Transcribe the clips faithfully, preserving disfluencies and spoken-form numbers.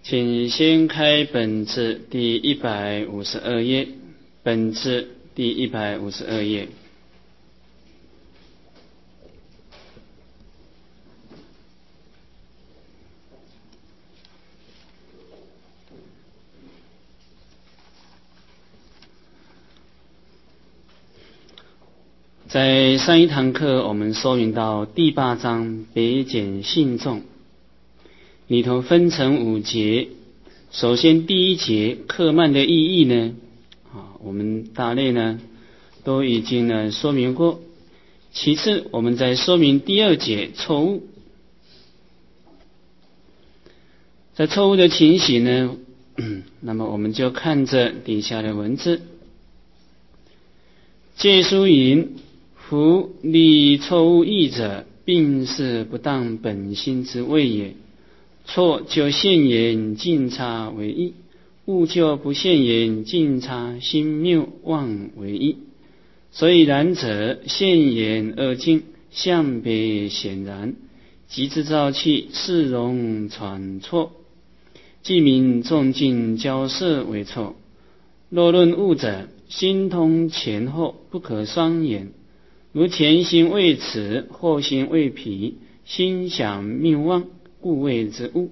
请先开本字第一百五十二页，本字第一百五十二页。在上一堂课我们说明到第八章别简信众里头分成五节。首先第一节克慢的意义呢，啊，我们大类呢都已经呢说明过。其次我们再说明第二节错误。在错误的情形呢，那么我们就看着底下的文字。借书云：夫立错误义者，并是不当本心之谓也。错就现言尽差为义，误就不现言尽差心谬妄为义。所以然者，现言二境，相别显然，即之造器，是容传错，即名众尽交涉为错。若论误者，心通前后，不可双言。如前心未此，后心未疲，心想谬妄，故谓之误。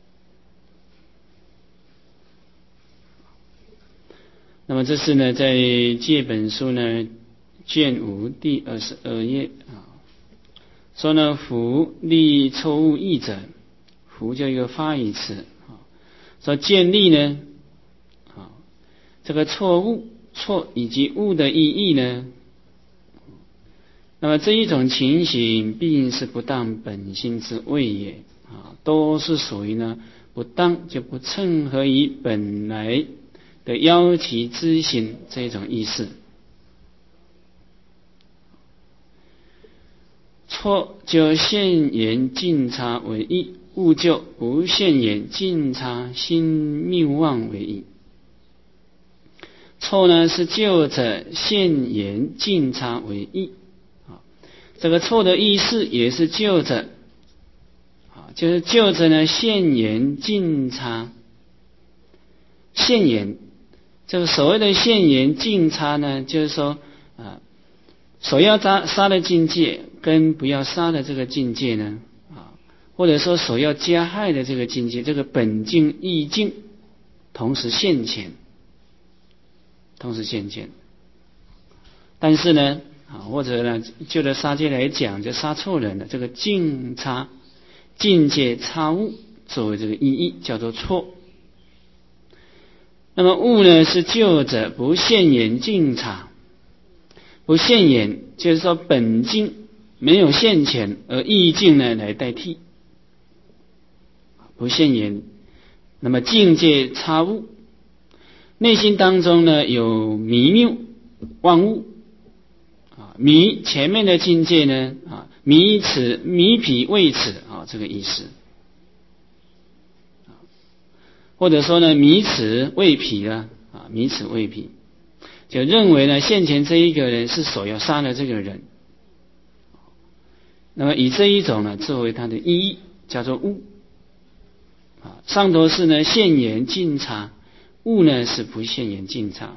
那么这是呢，在借本书呢卷五第二十二页啊，说呢，夫立错误义者，夫就一个发语词啊，说建立呢啊这个错误错以及误的意义呢。那么这一种情形，并是不当本心之谓也啊，都是属于呢不当，就不称合于本来的要其之心这种意思。错就现言尽差为义，误就不现言尽差心谬妄为义。错呢是就着现言尽差为义。这个错的意思也是就着啊，就是就着呢现言尽差。现言，这个所谓的现言尽差呢，就是说啊，所要杀杀的境界跟不要杀的这个境界呢，啊，或者说所要加害的这个境界，这个本境意境同时现前，同时现前。但是呢。啊，或者呢，就着杀戒来讲，就杀错人的这个境差、境界差误作为这个意义，叫做错。那么误呢，是就着不现言境差，不现言就是说本境没有现前，而意境呢来代替，不现言。那么境界差误，内心当中呢有迷谬妄误。迷前面的境界呢啊，迷此迷彼为此啊，这个意思。或者说呢，迷此为彼啊，啊，迷此为彼，就认为呢，现前这一个人是所要杀的这个人。那么以这一种呢作为他的意义，叫做误。啊，上头是呢现言尽差，误呢是不现言尽差。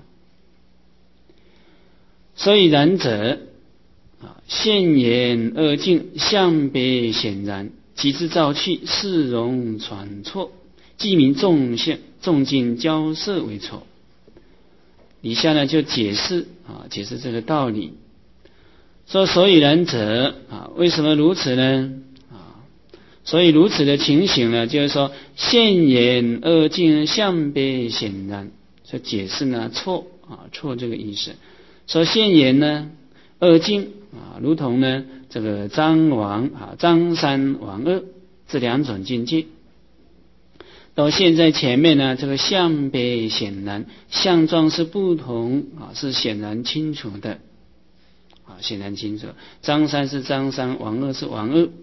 所以然者啊，现言二境，相别显然，即之造器，是容传错，即名众现众尽交涉为错。以下呢就解释啊，解释这个道理。说所以然者啊，为什么如此呢？啊，所以如此的情形呢，就是说现言二境，相别显然，所以解释呢错啊，错这个意思。说现言呢二境啊，如同呢这个张王啊、张三王二这两种境界，到现在前面呢，这个相别显然，相状是不同啊，是显然清楚的啊，显然清楚。张三是张三，王二是王二。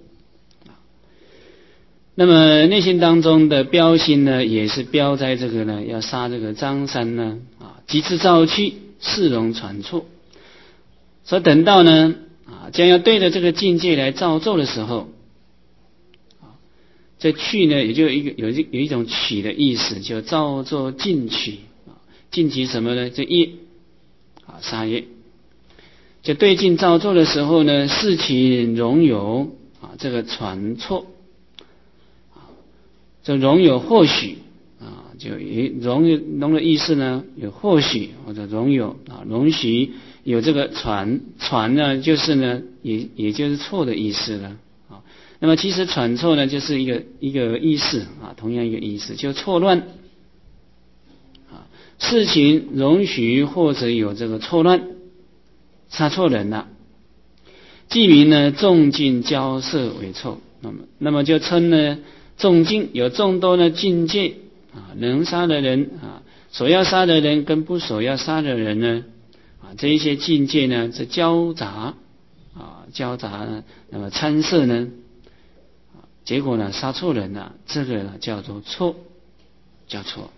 那么内心当中的标心呢，也是标在这个呢，要杀这个张三呢啊，即之造器，是容传错。所以等到呢啊，将要对着这个境界来造作的时候，啊， 这去呢，也就一个有一有一种取的意思，就造作尽取啊，尽取什么呢？这业啊，杀业。就对境造作的时候呢，事情容有啊，这个传错啊，这容有或许啊，就容容的意思呢，有或许或者容有啊，容许有这个传传呢，就是呢，也也就是错的意思了啊。那么其实传错呢，就是一个一个意思啊，同样一个意思，就错乱啊，事情容许或者有这个错乱。杀错人了，记名呢众境交涉为错，那么那么就称呢众境有众多的境界啊，能杀的人啊，所要杀的人跟不所要杀的人呢啊，这一些境界呢是交杂啊交杂呢，那么参涉呢，结果呢杀错人了，这个呢叫做错，叫错。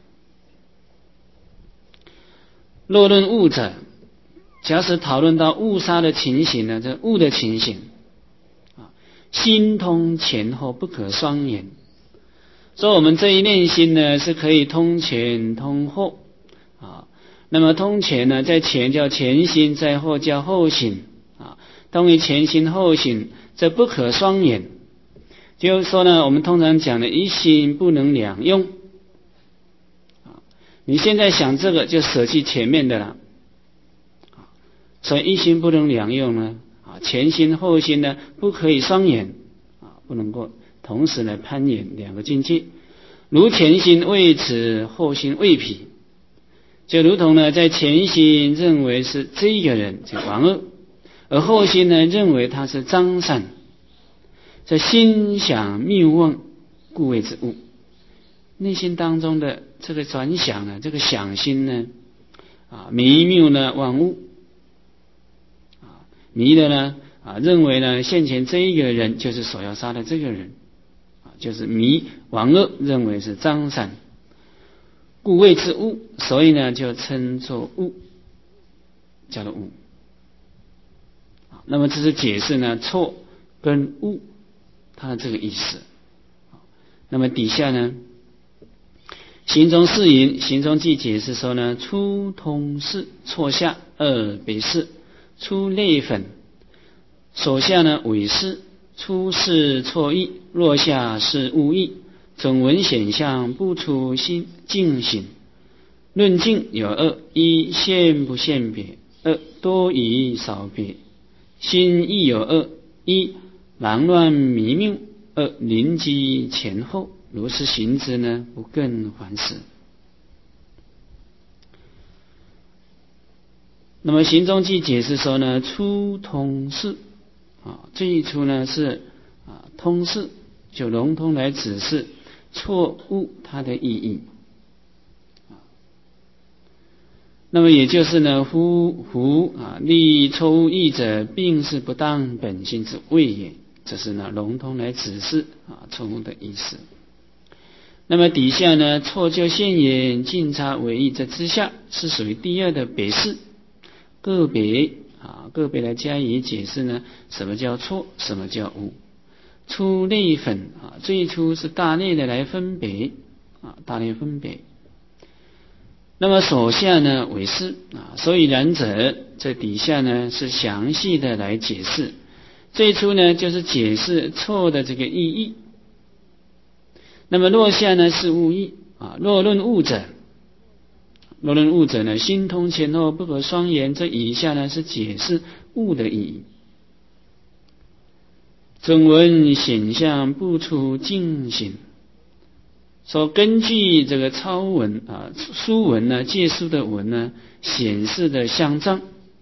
若论误者。假使讨论到误杀的情形呢，这误的情形啊，心通前后不可双言。所以我们这一念心呢，是可以通前通后啊。那么通前呢，在前叫前心，在后叫后心啊。通于前心后心，这不可双言。就是说呢，我们通常讲的一心不能两用啊。你现在想这个，就舍弃前面的了。所以一心不能两用呢啊，前心后心呢不可以双眼啊，不能够同时来攀岩两个境界。如前心为此，后心为彼，就如同呢在前心认为是这个人这王二，而后心呢认为他是张善，这心想谬妄，故谓之误。内心当中的这个转想呢，这个想心呢啊迷谬呢妄误。迷的呢啊，认为呢现前这一个人就是所要杀的这个人啊，就是迷王恶认为是张善，故谓之误，所以呢就称作误，叫做误。那么这是解释呢错跟误它的这个意思。那么底下呢，行中释云，行中记解释说呢，初通是错下二别是。出类粉，所下呢伪是，出是错意，落下是误意，总文显象不出心境行。论境有二：一现不现别，二多疑少别。心亦有二：一忙乱迷谬，二临机前后。如是行之呢，不更还事。那么行中记解释说呢，初通是啊，这一出呢是啊通是，就笼统来指示错误它的意义。那么也就是呢，夫胡啊立错误义者，并是不当本性之谓也。这是呢笼统来指示啊错误的意思。那么底下呢，错就现言尽差为义，这之下是属于第二的别是。个别啊，个别来加以解释呢，什么叫错，什么叫误。出类分啊，最初是大类的来分别啊，大类分别。那么所下呢为是啊，所以然者，这底下呢是详细的来解释。最初呢就是解释错的这个意义。那么落下呢是误义啊，若论误者。若论误者呢，心通前后不可双言。这以下呢是解释误的意义。总文显象不出境行，说根据这个抄文啊书文呢，借书的文呢显示的象征，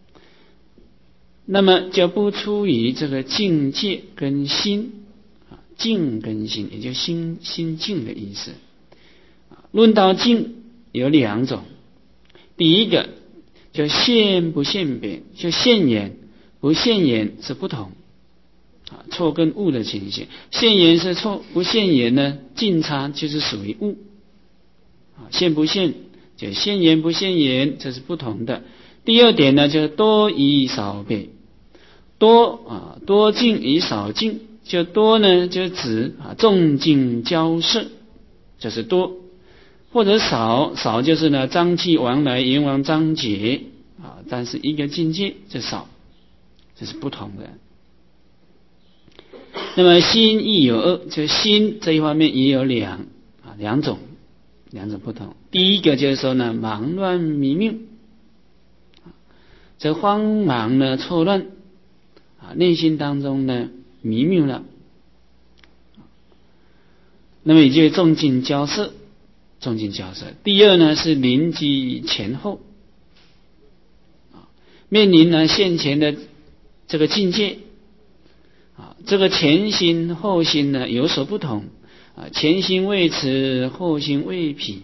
那么就不出于这个境界跟心啊，境跟心，也就心心境的意思。论到境有两种。第一个就现不现别，就现言不现言是不同啊，错跟误的情形。现言是错，不现言呢，尽差就是属于误啊。现不现就现言不现言，这是不同的。第二点呢，就是多疑少别，多啊多境与少境， 就多呢就指啊众境交涉，就是多，或者少，少就是呢瘴气往来，阎王张结啊，但是一个境界就少，这是不同的。那么心亦有二，就心这一方面也有两啊两种两种不同。第一个就是说呢忙乱迷谬，这慌忙呢错乱啊，内心当中呢迷谬了，那么也就众境交涉，众境交涉。第二呢是临机前后，面临呢现前的这个境界啊，这个前心后心呢有所不同啊，前心未驰，后心未疲，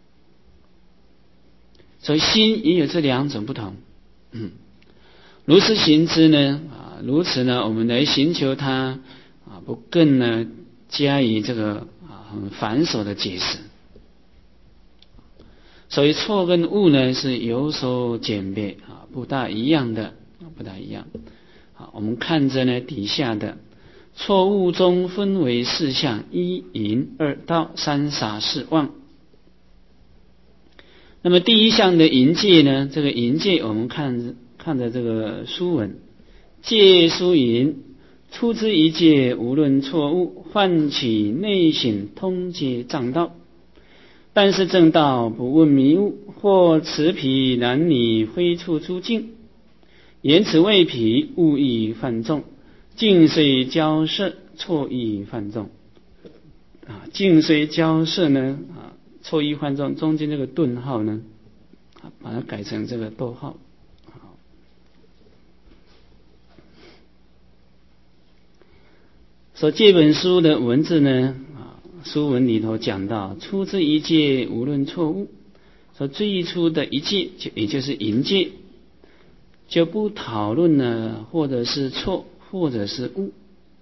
所以心也有这两种不同。嗯，如此行之呢啊，如此呢我们来寻求它啊，不更呢加以这个啊很繁琐的解释。所以错跟误呢是有所简别啊，不大一样的，不大一样。好，我们看着呢底下的错误中分为四项：一淫、二道、三傻、四妄。那么第一项的淫戒呢，这个淫戒我们看看着这个书文，戒书淫，出之一戒，无论错误，唤起内省，通皆障道。但是正道不问迷雾，或持彼男女非处诸境，言辞未彼，误亦犯众，境虽交涉，错亦犯众。啊，境虽交涉呢啊，错亦犯众，中间这个顿号呢，啊，把它改成这个逗号。所以这本书的文字呢，啊，书文里头讲到，出之一戒，无论错误。说最初的一戒，就也就是淫戒，就不讨论呢，或者是错，或者是误。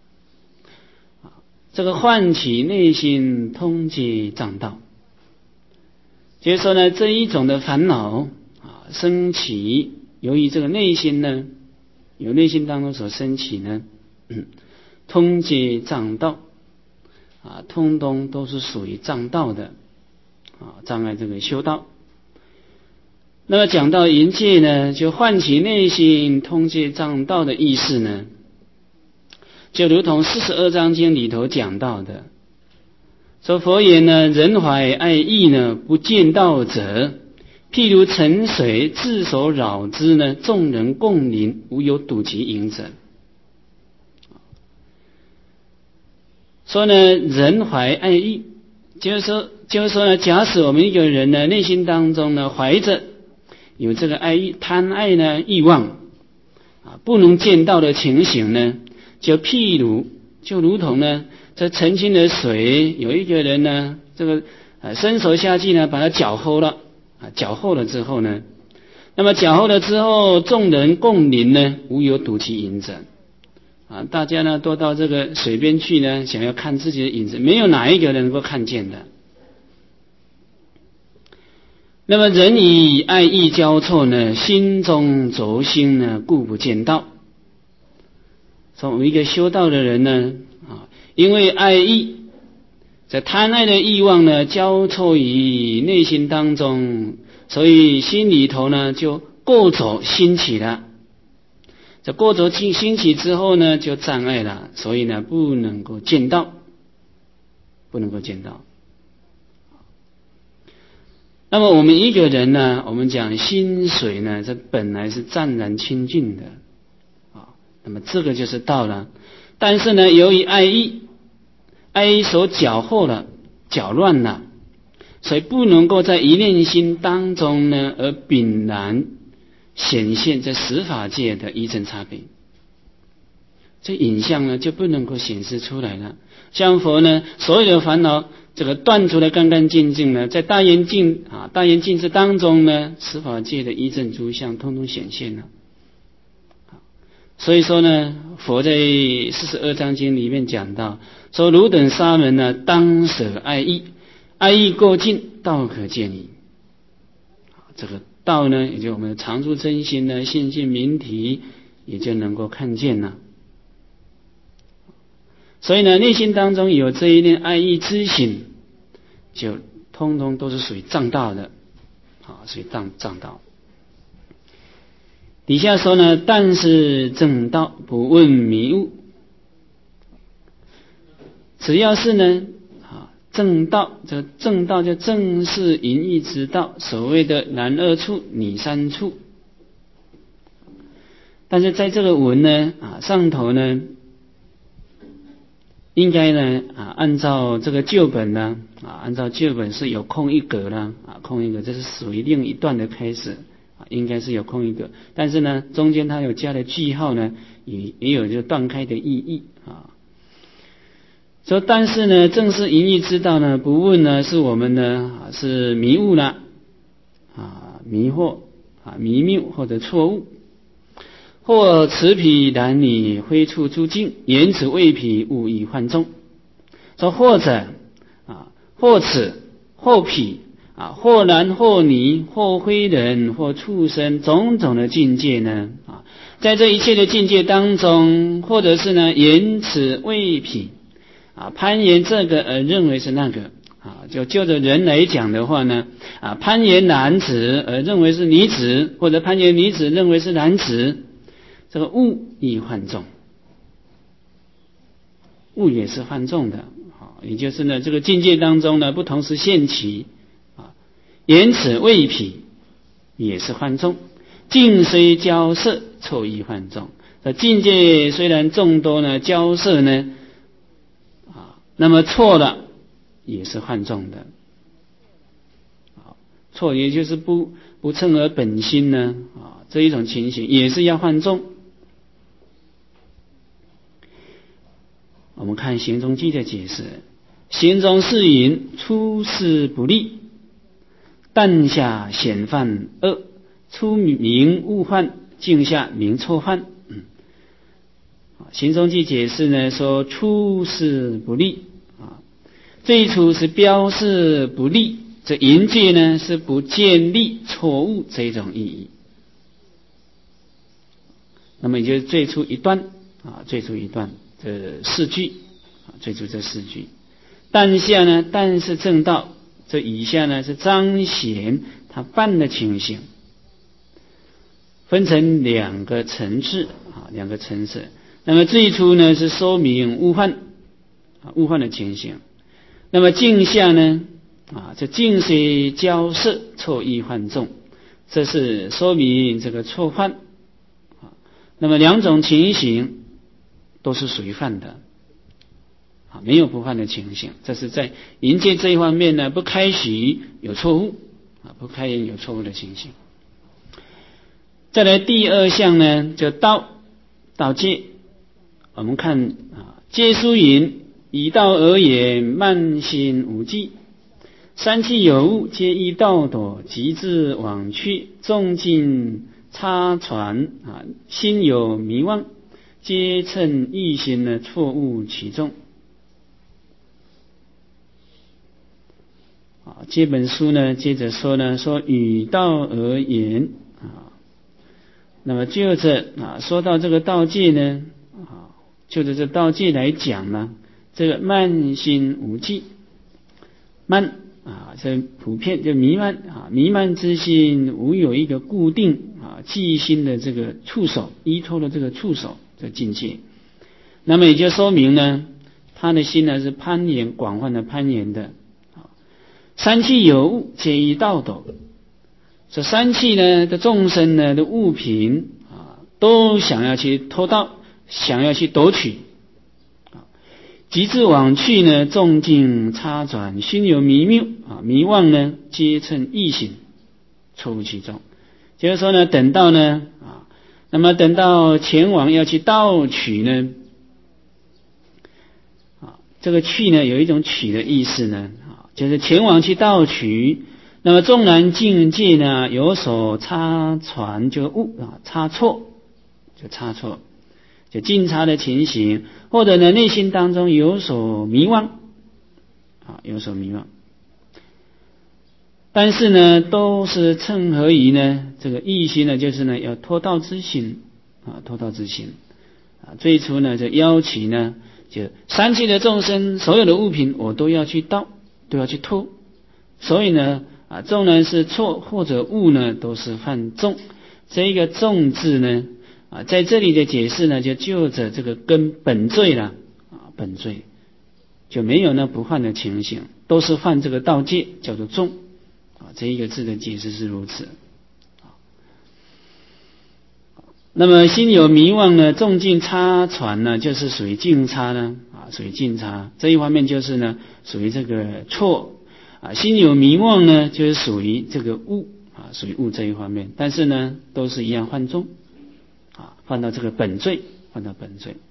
这个唤起内心，通皆障道。就是说呢，这一种的烦恼啊，升起，由于这个内心呢，由内心当中所升起呢，嗯，通皆障道啊，通通都是属于障道的啊，障碍这个修道。那么讲到淫戒呢，就唤起内心，通皆障道的意思呢，就如同四十二章经里头讲到的，说佛言呢，人怀爱意呢，不见道者，譬如沉水，自所扰之呢，众人共临，无有睹其影者。说呢，人怀爱意，就是说，就是说呢，假使我们一个人呢，内心当中呢，怀着有这个爱意、贪爱呢、欲望啊，不能见到的情形呢，就譬如，就如同呢，这澄清的水，有一个人呢，这个呃伸手下去呢，把它搅和了啊，搅和了之后呢，那么搅和了之后，众人共临呢，无有睹其影者啊，大家呢都到这个水边去呢，想要看自己的影子，没有哪一个人能够看见的。那么人以爱意交错呢，心中轴心呢，故不见道。从我们一个修道的人呢，啊，因为爱意，在贪爱的欲望呢交错于内心当中，所以心里头呢就过走兴起了。这过走兴起之后呢，就障碍了，所以呢不能够见道，不能够见道。那么我们一个人呢，我们讲心水呢，这本来是湛然清净的啊，那么这个就是道了。但是呢，由于爱意，爱意所搅和了、搅乱了，所以不能够在一念心当中呢，而炳然显现这十法界的一正差别。这影像呢，就不能够显示出来了。像佛呢，所有的烦恼这个断除的干干净净呢，在大圆镜啊大圆镜智当中呢，十法界的一正诸相通通显现了。所以说呢，佛在四十二章经里面讲到，说汝等沙门呢，当舍爱意，爱意过尽，道可见矣。这个道呢，也就我们的常住真心呢，信性明体，也就能够看见了。 所以呢，内心当中有这一念爱意之心，就通通都是属于障道的，啊，属于障障道。底下说呢，但是正道不问迷悟，只要是呢，啊，正道，这正道就正是淫欲之道，所谓的男二处、女三处。但是在这个文呢，啊，上头呢，应该呢，啊，按照这个旧本呢，啊，按照旧本是有空一格啦，啊，空一格，这是属于另一段的开始，啊，应该是有空一格。但是呢，中间它有加的句号呢，也也有就断开的意义啊。说但是呢，正是淫欲之道呢，不问呢，是我们呢，啊，是迷误了，啊，迷惑啊，迷谬或者错误。或此彼男女挥处诸境，言此未彼误以幻众。说或者啊，或此或彼啊，或男或女或非人或畜生，种种的境界呢啊，在这一切的境界当中，或者是呢言此未彼啊，攀岩这个而认为是那个啊，就就着人来讲的话呢啊，攀岩男子而认为是女子，或者攀岩女子认为是男子。这个物亦幻众，物也是幻众的，也就是呢，这个境界当中呢，不同时现起啊，言此未彼也是幻众，境虽交涉，错亦幻众。这境界虽然众多呢，交涉呢啊，那么错了也是幻众的，啊，错也就是不不称而本心呢啊，这一种情形也是要幻众。我们看行中记的解释，行中是云：出世不利，当下显犯恶，出名误犯，境下名错犯。嗯，行中记解释呢说出世不利啊，最初是标示不利，这淫戒呢是不建立错误这一种意义。那么也就是最初一段啊，最初一段。这四句啊，最初这四句，但下呢，但是正道，这以下呢是彰显他犯的情形，分成两个层次啊，两个层次。那么最初呢是说明误犯啊，误犯的情形。那么境下呢啊，这境虽交涉，错亦幻众，这是说明这个错犯啊。那么两种情形都是属于犯的啊，没有不犯的情形。这是在淫戒这一方面呢，不开许有错误啊，不开言有错误的情形。再来第二项呢，就道道戒。我们看啊，戒书云：以道而言，慢心无忌，三气有物，皆依道斗，极致往去，众境差传啊，心有迷妄，皆趁异心呢错误其中啊。这本书呢，接着说呢，说以道而言啊，那么就着啊，说到这个道戒呢啊，就着这道戒来讲呢，这个慢心无忌，慢啊，这普遍就弥漫啊，弥漫之心无有一个固定啊记忆心的这个触手，依托的这个触手。这境界，那么也就说明呢，他的心呢是攀岩广泛的攀岩的。三气有物，皆依道斗。这三气呢的众生呢的物品啊，都想要去偷盗，想要去夺取啊，极致往去呢，众境差转，心有迷谬啊，迷妄呢，皆趁异行，错误其中。就是说呢，等到呢啊。那么等到前往要去盗取呢，啊，这个去呢有一种取的意思呢，啊，就是前往去盗取。那么纵然境界呢有所差传，就误啊差错，就差错，就境差的情形，或者呢内心当中有所迷妄，啊有所迷妄。但是呢，都是称何以呢？这个异心呢，就是呢要脱道之心啊，脱道之心啊。最初呢，就邀其呢就三界的众生，所有的物品我都要去盗，都要去偷，所以呢啊，纵然是错或者误呢，都是犯众。这一个众字呢啊，在这里的解释呢，就就着这个根本罪了啊，本罪就没有那不犯的情形，都是犯这个盗戒，叫做众啊。这一个字的解释是如此。那么心有迷妄呢，众境差传呢，就是属于境差呢啊，属于境差这一方面，就是呢属于这个错啊。心有迷妄呢，就是属于这个误啊，属于误这一方面，但是呢都是一样犯众啊，犯到这个本罪，犯到本罪。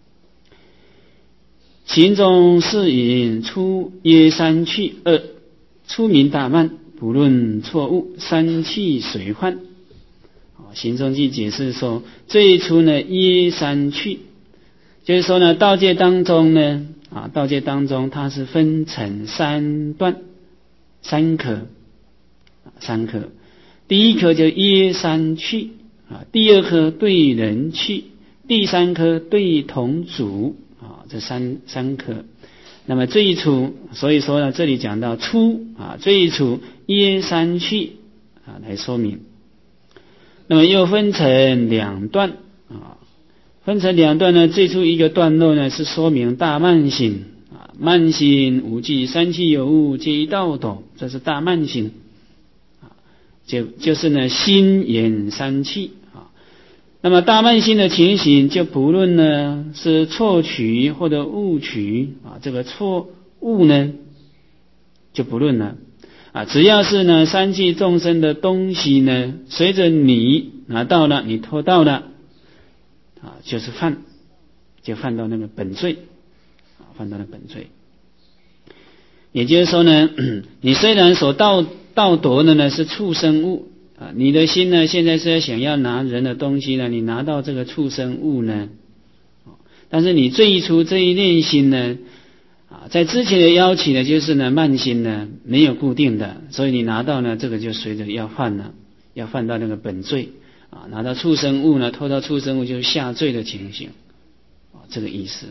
行中是引出曰三去二，出名大慢，不论错误，三去随患。行中记解释说，最初呢耶三去，就是说呢道界当中呢啊，道界当中它是分成三段三科三科，第一科就耶三去啊，第二科对人去，第三科对同族啊，这三三科。那么最初，所以说呢这里讲到初啊，最初耶三去啊来说明。那么又分成两段啊，分成两段呢，最初一个段落呢是说明大慢心啊，慢心无记，三气有物，皆一道斗，这是大慢心啊，就就是呢心眼三气啊。那么大慢心的情形，就不论呢是错取或者误取啊，这个错误呢就不论了。啊，只要是呢三界众生的东西呢，随着你拿到了，你偷到了，啊，就是犯，就犯到那个本罪，啊，犯到了本罪。也就是说呢，你虽然所盗盗夺的呢是畜生物啊，你的心呢现在是想要拿人的东西呢，你拿到这个畜生物呢，但是你最初这一念心呢。啊，在之前的要求呢，就是呢慢心呢没有固定的，所以你拿到呢这个就随着要犯了，要犯到那个本罪啊，拿到畜生物呢，偷到畜生物就是下罪的情形啊，这个意思。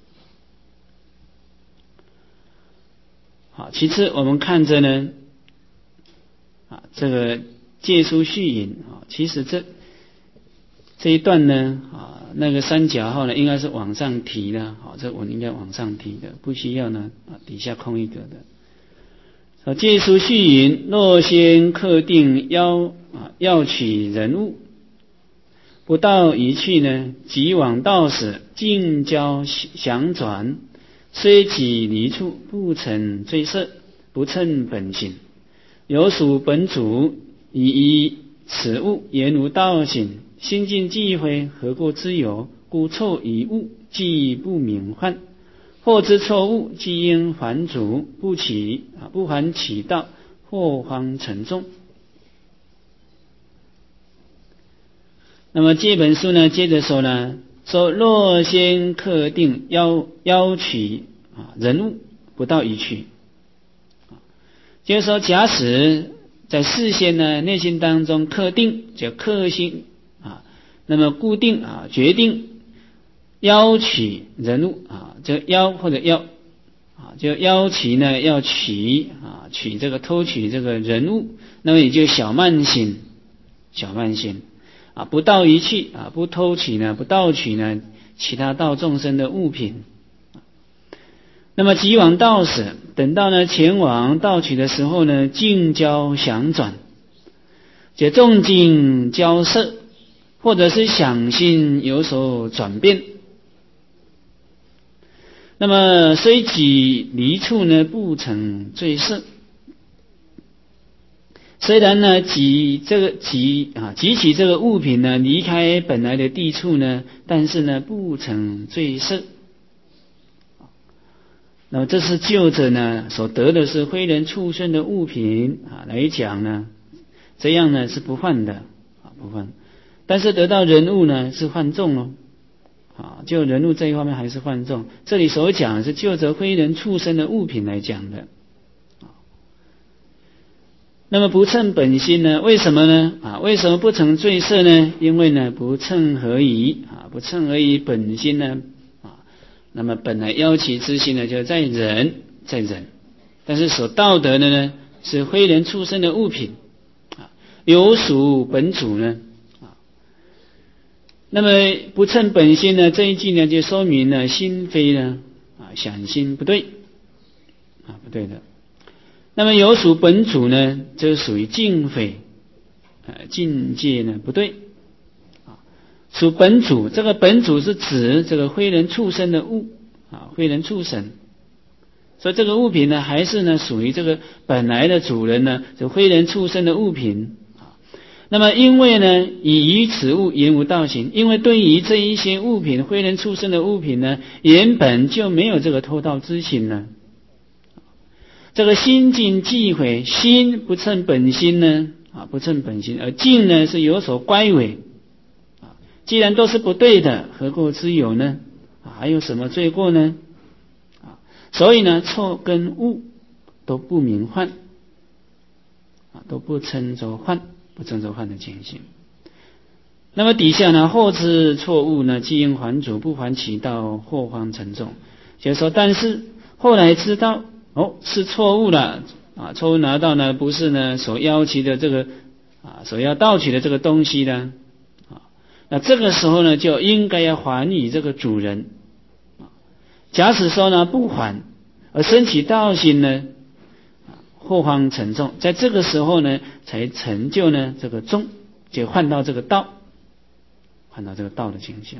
好，其次我们看着呢啊，这个借书续引啊，其实这这一段呢啊。那个三角号呢，应该是往上提的，好，这我应该往上提的，不需要呢啊底下空一格的。借书续引，若先刻定要啊要取人物，不到一去呢，即往道时，尽交详转，虽己离处，不成罪色，不称本心，有属本主，以依此物言如道行。心境忌讳，何过之有？故错以物，既不明幻；或之错误，既应还足，不起啊，不还起道，或方沉重。那么这本书呢，接着说呢，说若先刻定要要取啊人物，不到一去，就是说，假使在事先呢内心当中刻定，就刻心。那么固定啊，决定要取人物啊，这要或者要啊，就要取呢，要取啊，取这个偷取这个人物，那么也就小慢心，小慢心啊，不盗一去啊，不偷取呢，不盗取呢，其他道众生的物品。那么即往道时，等到呢前往盗取的时候呢，境交详转，就众境交涉。或者是想心有所转变，那么虽己离处呢，不成罪色。虽然呢，己这个己啊，汲取这个物品呢，离开本来的地处呢，但是呢，不成罪色。那么这是就着呢所得的是非人畜生的物品啊来讲呢，这样呢是不犯的啊，不犯。但是得到人物呢是犯众哦，啊，就人物这一方面还是犯众。这里所讲的是就着非人畜生的物品来讲的。那么不称本心呢？为什么呢？啊，为什么不成罪色呢？因为呢不称合宜啊，不称合宜本心呢啊， 那么本来妖其之心呢，就在人，在人，但是所道德的呢，是非人畜生的物品啊，有属本主呢啊。那么不称本心呢，这一句呢，就说明了心非呢啊，想心不对啊，不对的。那么有属本主呢，这属于境非啊，境界呢不对。属本主，这个本主是指这个非人畜生的物啊，非人畜生，所以这个物品呢，还是呢属于这个本来的主人呢，这非人畜生的物品啊。那么因为呢，以于此物言无道行，因为对于这一些物品，非人畜生的物品呢，原本就没有这个偷盗之心呢。这个心境忌讳，心不称本心呢啊，不称本心，而境呢是有所乖违。既然都是不对的，何过之有呢？啊，还有什么罪过呢？啊，所以呢，错跟误都不明幻，啊，都不称作幻，不称作幻的情形。那么底下呢，后知错误呢，既应还主，不还其道，祸患沉重。就是说，但是后来知道哦是错误了啊，错误拿到呢不是呢所要求的这个啊所要盗取的这个东西呢。那这个时候呢，就应该要还与这个主人。假使说呢不还，而升起道心呢，祸患沉重。在这个时候呢，才成就呢这个宗，就换到这个道，换到这个道的情形。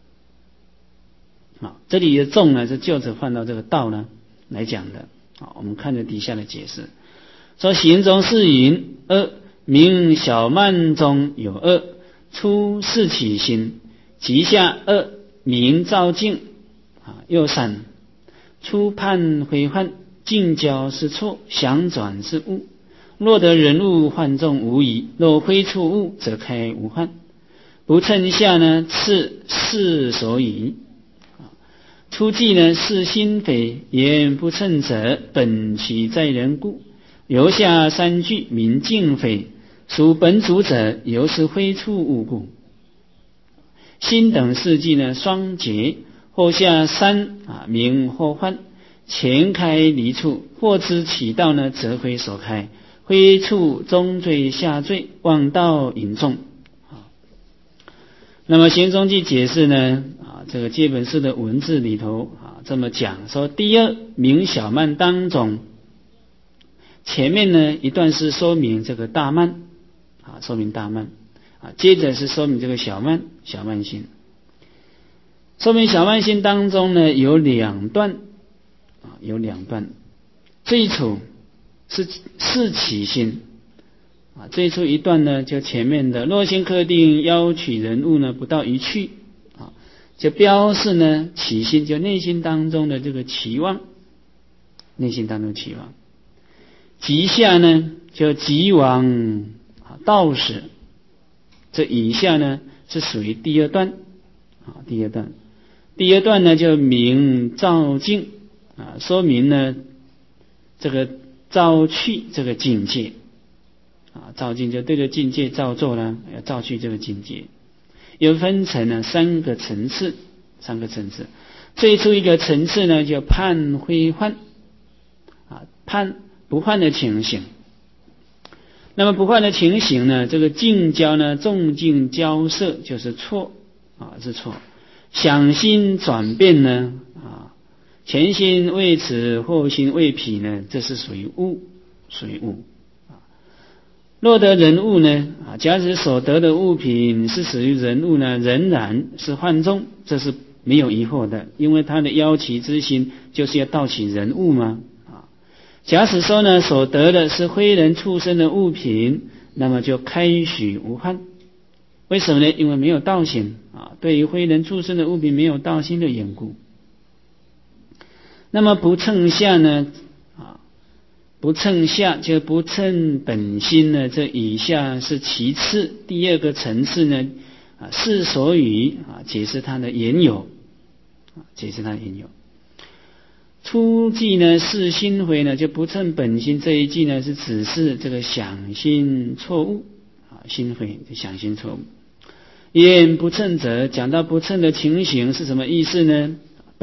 啊，这里的宗呢是就着换到这个道呢来讲的。啊，我们看着底下的解释，说行中是云：二名小慢中有二。初是起心，即下二名照境啊，又三初判回幻，境交是错，想转是误。若得人物幻众无疑，若非处物，则开无幻。不称下呢，次是所以。初记呢是心非，言不称者，本其在人故。由下三句名境非。属本主者，由是非处物故。心等四季呢，双结，或下三啊，名或幻，前开离处，或知其道呢，则非所开，非处中罪下罪，妄道引众。啊，那么行中记解释呢，啊，这个戒本释的文字里头啊，这么讲说：第二名小慢当中，前面呢一段是说明这个大慢。啊，说明大慢啊，接着是说明这个小慢，小慢心。说明小慢心当中呢，有两段啊，有两段。最初是是起心啊，最初一段呢，就前面的若心克定，要取人物呢，不到一去啊，就标示呢起心，就内心当中的这个期望，内心当中的期望。即下呢，就即往。道士，这以下呢是属于第二段啊，第二段，第二段呢就明照境啊，说明呢这个照去这个境界啊，照境就对着境界照做呢，要照去这个境界，又分成了三个层次，三个层次。最初一个层次呢叫判非幻啊，判不幻的情形。那么不幻的情形呢，这个境交呢，众境交涉就是错啊，是错。想心转变呢啊，前心为此，后心为彼呢，这是属于物，属于物啊。若得人物呢啊，假使所得的物品是属于人物呢，仍然是幻众，这是没有疑惑的，因为他的要其之心就是要盗取人物嘛。假使说呢，所得的是非人畜生的物品，那么就开许无幻。为什么呢？因为没有道心啊，对于非人畜生的物品没有道心的缘故。那么不称下呢啊，不称下就不称本心呢，这以下是其次，第二个层次呢啊，是所以啊，解释它的缘由啊，解释它的缘由。初记呢是心非呢，就不称本心，这一句呢是指示这个想心错误啊，心非想心错误。言不称者，讲到不称的情形是什么意思呢？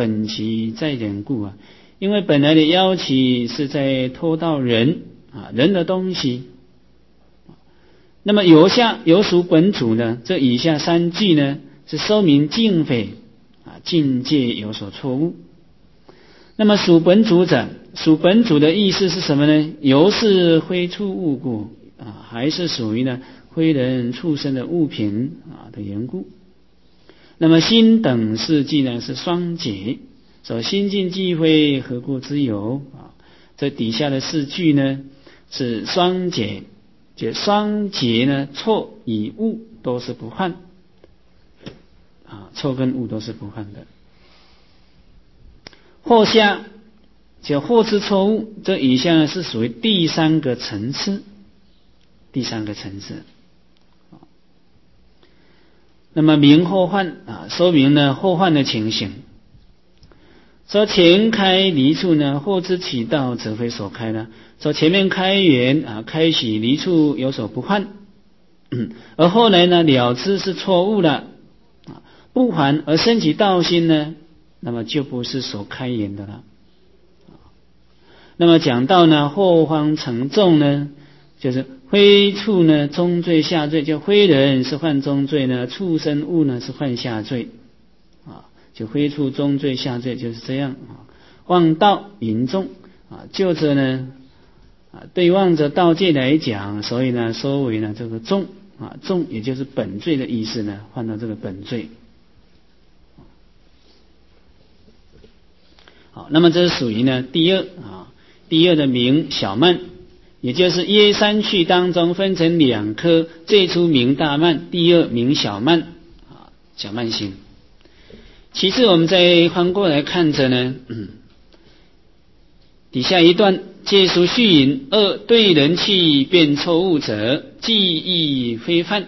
本期在人故啊，因为本来的妖气是在拖到人啊，人的东西。那么有下有属本主呢，这以下三句呢是说明境非啊，境界有所错误。那么属本主者，属本主的意思是什么呢？由是非处物故啊，还是属于呢非人畜生的物品啊的缘故。那么心等四季呢是双解，说心境既非何故之有啊？这底下的四句呢是双解，这双解呢错与误都是不犯啊，错跟误都是不犯的。或下就或之错误，这以下呢是属于第三个层次，第三个层次。那么明后患啊，说明呢后患的情形。说前开离处呢，后之起道则非所开呢。说前面开源啊，开启离处有所不患，而后来呢了知是错误了啊，不还而升起道心呢，那么就不是所开源的了。那么讲到呢后方承重呢，就是非处呢中罪下罪，就非人是犯中罪呢，畜生物呢是犯下罪啊，就非处中罪下罪就是这样啊。望道引众啊，就着呢啊对望着道界来讲，所以呢说为呢这个重啊，重也就是本罪的意思呢，换到这个本罪。好，那么这是属于呢第二啊，第二的明小慢，也就是耶三趣当中分成两科，最初明大慢，第二明小慢啊，小慢心。其次我们再翻过来看着呢，嗯，底下一段借书序引二对人气变错误者，记忆非犯，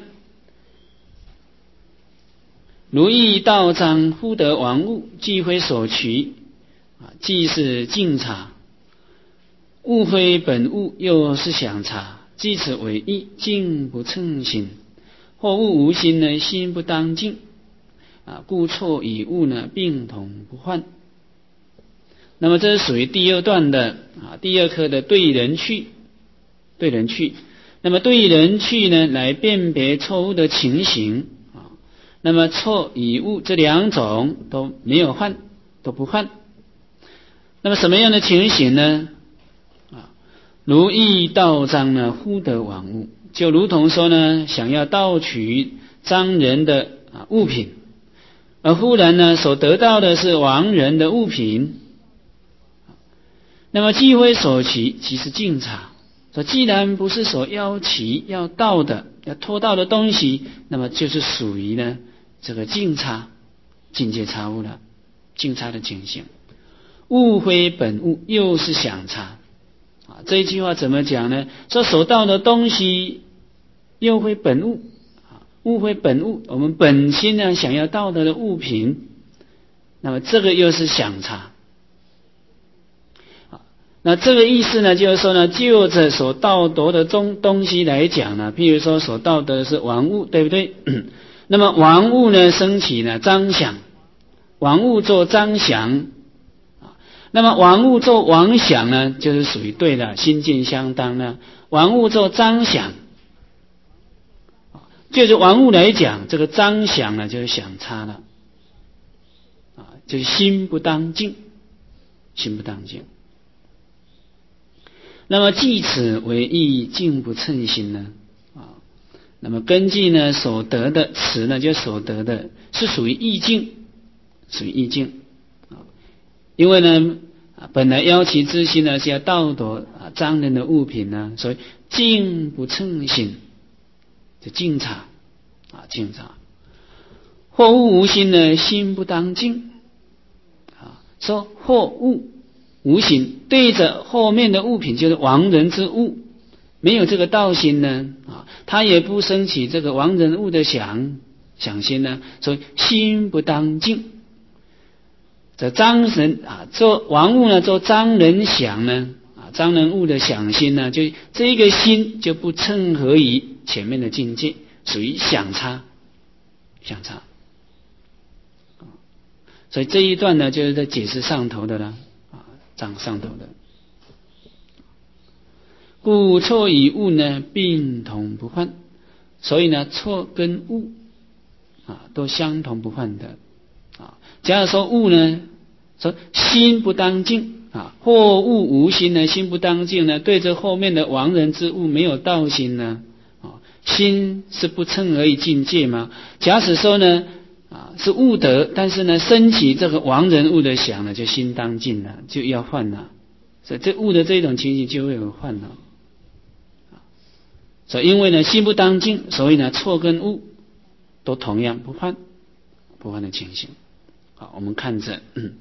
如意道章忽得亡物，既非所取啊，既是净察，物非本物，又是想察，即此为义，境不称心。或物无心呢，心不当境啊，故错与物呢并同不患。那么这是属于第二段的啊，第二课的对人去，对人去。那么对人去呢，来辨别错误的情形啊。那么错与误这两种都没有患，都不患。那么什么样的情形呢？啊，如意盗赃呢，忽得亡物，就如同说呢，想要盗取赃人的啊物品，而忽然呢，所得到的是亡人的物品。那么既非所取，即是净察。说既然不是所要取要盗的，要偷盗的东西，那么就是属于呢这个净察，境界察悟了，净察的情形。物非本物，又是想察啊。这一句话怎么讲呢？说所盗的东西又非本物啊，物非本物，我们本心呢想要盗得的物品，那么这个又是想察。那这个意思呢，就是说呢，就着所盗夺的东东西来讲呢，譬如说所盗得的是玩物，对不对？那么玩物呢，升起呢彰想，玩物做彰想啊。那么玩物做妄想呢，就是属于对的，心境相当呢。玩物做彰想，就是玩物来讲，这个彰想呢，就是想差了啊，就是心不当境，心不当境。那么即此为义，境不称心呢啊。那么根据呢所得的此呢，就所得的是属于意境，属于意境啊。因为呢本来妖其之心呢是要盗夺啊赃人的物品呢，所以境不称心，就净察啊净察。或物无心呢，心不当境啊。说或物无形，对着后面的物品就是亡人之物，没有这个道心呢啊，他也不升起这个亡人物的想想心呢，所以心不当境。这彰人啊，做亡物呢，做彰人想呢啊，彰人物的想心呢，就这个心就不称合于前面的境界，属于想差，想差。 所以这一段呢，就是在解释上头的了啊，讲上头的。故错与误呢，并同不换。所以呢，错跟误啊，都相同不换的啊。假如说误呢，说心不当尽啊，或物无心呢，心不当尽呢，对着后面的亡人之物没有道心呢，啊，心是不称而已境界吗？假使说呢，啊是悟得，但是呢，升起这个亡人物的想呢，就心当尽了，就要换了，所以这悟的这种情形就会有换了。所以因为呢心不当尽，所以呢错跟误都同样不换不换的情形。好，我们看着嗯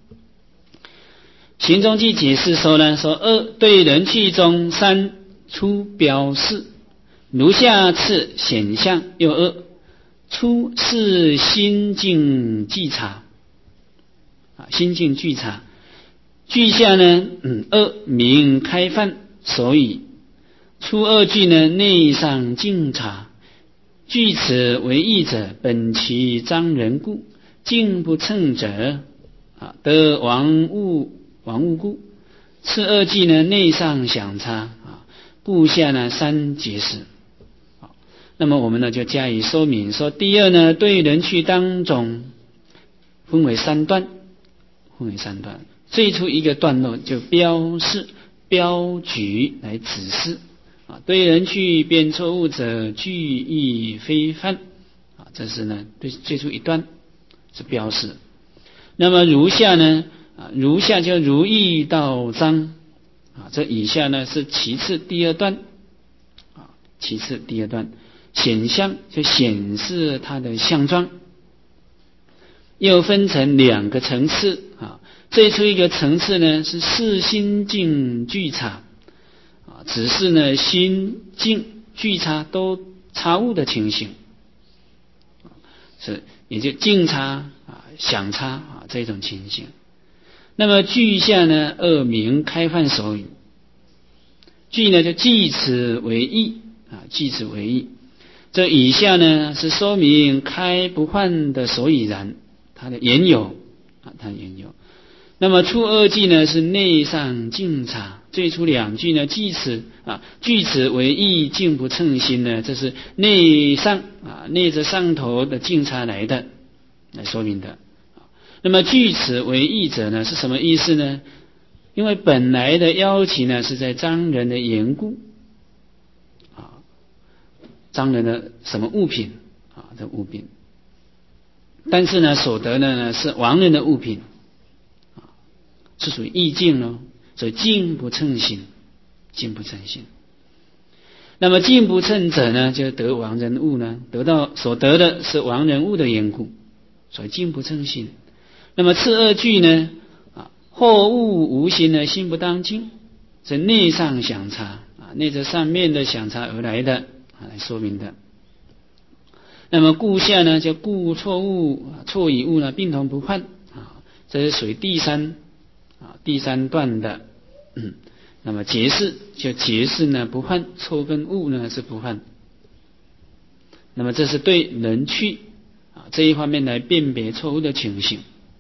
行中记解释说呢，说二对人去中三初标示，如下次显象又二，初是心境具察啊，心境具察，句下呢嗯二名开放，所以初二句呢，内上静察，据此为义者，本其彰人故，静不称者啊，得亡物亡物故。次二句呢，内上想察啊，故下呢三解释。好，那么我们呢就加以说明，说第二呢，对人去当中分为三段，分为三段，最初一个段落就标示标举来指示。啊，对人去辨错误者，句意非犯啊，这是呢对最初一段是标示。那么如下呢啊，如下就如意到章啊，这以下呢是其次第二段啊，其次第二段显象就显示它的相状，又分成两个层次啊，最初一个层次呢是视心境具察。只是呢，心境具察都察悟的情形，是也就静察啊、想察啊这种情形。那么句下呢，二名开放手语，句呢就记此为义啊，记此为义。这以下呢是说明开不换的所以然，它的缘由啊，它的缘由。那么初二句呢是内上静察，最初两句呢记此啊，据此为义，静不称心呢，这是内上啊，内着上头的静察来的，来说明的。那么据此为义者呢是什么意思呢？因为本来的邀请呢是在彰人的缘故啊，彰人的什么物品啊，这物品，但是呢所得的呢是亡人的物品。是属于意境咯，所以静不称心，静不称心。那么静不称者呢，就得亡人物呢，得到所得的是亡人物的缘故，所以静不称心。那么次二句呢，啊，或物无心呢，心不当尽，是内上想察啊，内着上面的想察而来的啊，来说明的。那么故下呢，就故错误错与误呢，并同不换啊，这是属于第三。啊，第三段的，嗯，那么解释就解释呢不换，错跟误呢是不换。那么这是对人去啊这一方面来辨别错误的情形。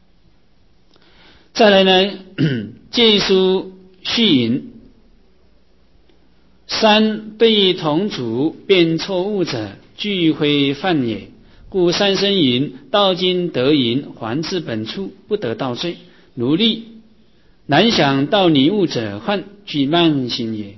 再来呢，借书序引，三对同主辨错误者，俱非犯也。故三生云：道经得云，还至本处，不得倒罪。如例。难想到拟物者患，具慢心也。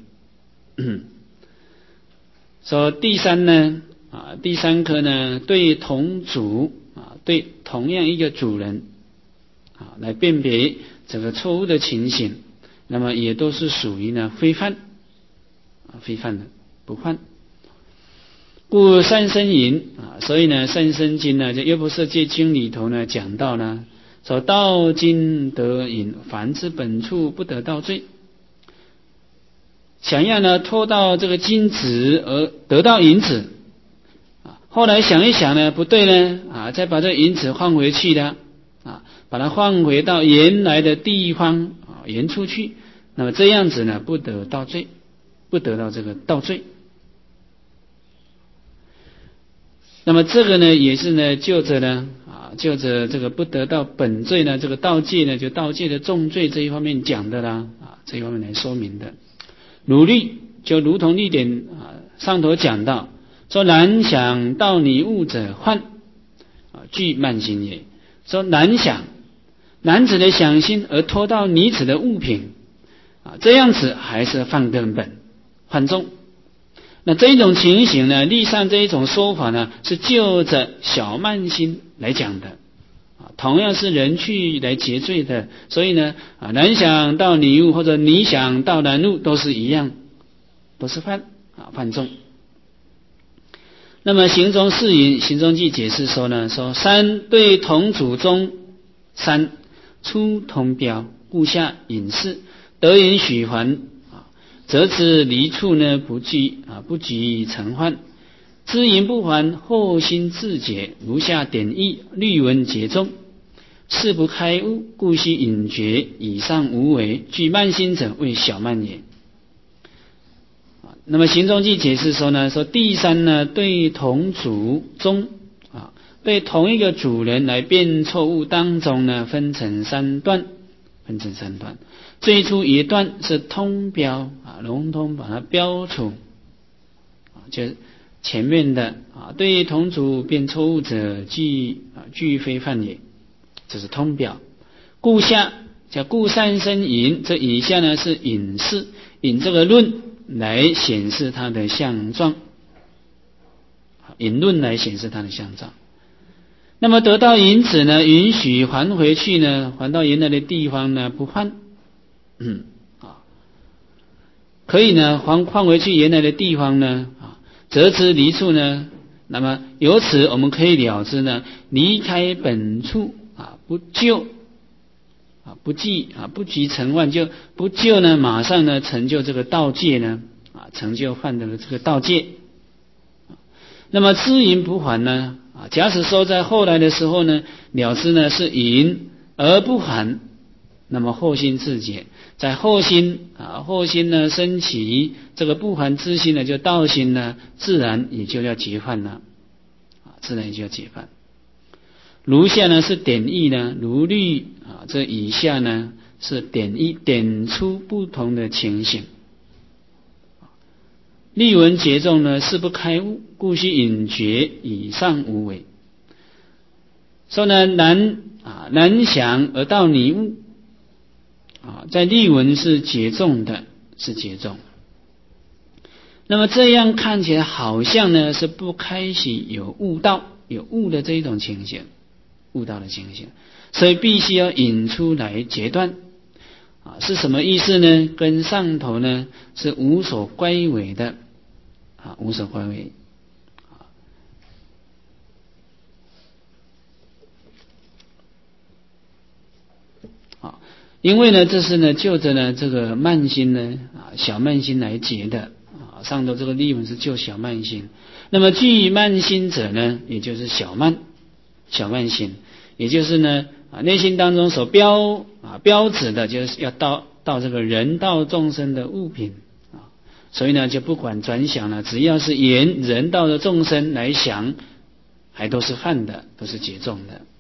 说第三呢啊，第三颗呢，对同主啊，对同样一个主人啊，来辨别这个错误的情形，那么也都是属于呢非犯啊，非犯的不犯。故三生云啊，所以呢，三生经呢，这又不是这经里头呢讲到呢。说道经得引，凡之本处，不得倒罪。想要呢拖到这个金子而得到银子啊，后来想一想呢不对呢啊，再把这银子换回去的啊，把它换回到原来的地方啊，原出去，那么这样子呢不得倒罪，不得到这个倒罪。那么这个呢也是呢就着呢啊啊，就着这个不得到本罪呢，这个道戒呢，就道戒的重罪这一方面讲的啦，啊，这一方面来说明的。如律就如同律典啊上头讲到，说难想到你物者患啊，具慢心也。说难想，男子的想心而拖到女子的物品啊，这样子还是犯根本，犯重。那这一种情形呢，律上这一种说法呢，是就着小慢心来讲的啊，同样是人去来结罪的，所以呢啊，男想到女物或者女想到男物都是一样，都是犯啊犯重。那么行中释云，行中记解释说呢，说三对同主中，三出同标，故下隐士，得允许还则知离处呢不惧啊，不惧成患，知淫不还，后心自解。如下典义，律文节中，事不开悟，故须隐绝。以上无为，具慢心者为小慢也。那么行中记解释说呢，说第三呢，对同主中啊，对同一个主人来辨错误当中呢，分成三段，分成三段。最初一段是通标啊，笼统把它标出啊，就前面的啊，对同主辨错误者，俱啊俱非犯也，这是通标。故下叫故善生引，这以下呢是引示，引这个论来显示它的相状，引论来显示它的相状。那么得到引子呢，允许还回去呢，还到原来的地方呢，不换。嗯啊，可以呢，还换回去原来的地方呢，啊，则知离处呢。那么由此我们可以了知呢，离开本处啊，不救啊，不计啊，不及成万，就不救呢，马上呢成就这个道戒呢，啊，成就犯的这个道戒。那么知淫不还呢，啊，假使说在后来的时候呢，了知呢是淫而不还。那么后心自解，在后心啊，后心呢升起这个不还之心呢，就道心呢，自然也就要结犯了，啊，自然也就要结犯。如下呢是典义呢，如律啊，这以下呢是典义，点出不同的情形。律文节中呢，事不开悟，故须隐绝，以上无为。说呢难啊难想而到拟物。啊，在律文是节重的，是节重。那么这样看起来好像呢是不开启有悟道，有悟的这一种情形，悟道的情形，所以必须要引出来截断。啊，是什么意思呢？跟上头呢是无所归为的，啊，无所归为。因为呢，这是呢就着呢这个慢心呢啊小慢心来结的啊，上头这个例文是就小慢心，那么具慢心者呢，也就是小慢小慢心，也就是呢啊内心当中所标啊标指的，就是要到到这个人道众生的物品啊，所以呢就不管转想了，只要是沿人道的众生来想，还都是犯的，都是结重的。